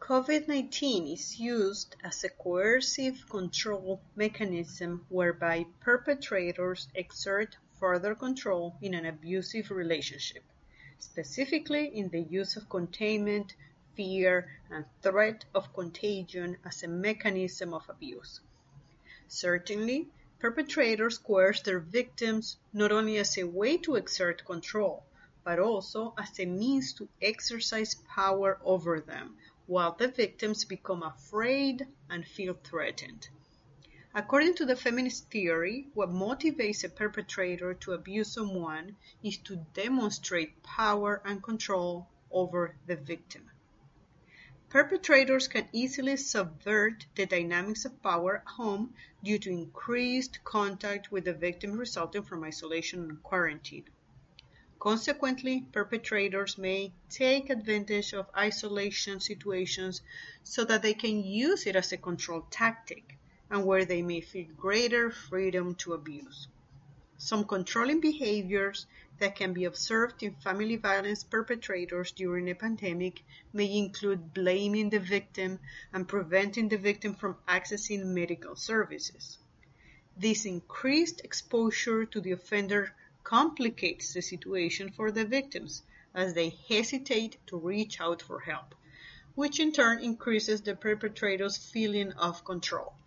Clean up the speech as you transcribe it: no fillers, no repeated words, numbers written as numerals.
COVID-19 is used as a coercive control mechanism whereby perpetrators exert further control in an abusive relationship, specifically in the use of containment, fear, and threat of contagion as a mechanism of abuse. Certainly, perpetrators coerce their victims not only as a way to exert control, but also as a means to exercise power over them, while the victims become afraid and feel threatened. According to the feminist theory, what motivates a perpetrator to abuse someone is to demonstrate power and control over the victim. Perpetrators can easily subvert the dynamics of power at home due to increased contact with the victim resulting from isolation and quarantine. Consequently, perpetrators may take advantage of isolation situations so that they can use it as a control tactic and where they may feel greater freedom to abuse. Some controlling behaviors that can be observed in family violence perpetrators during a pandemic may include blaming the victim and preventing the victim from accessing medical services. This increased exposure to the offender complicates the situation for the victims as they hesitate to reach out for help, which in turn increases the perpetrator's feeling of control.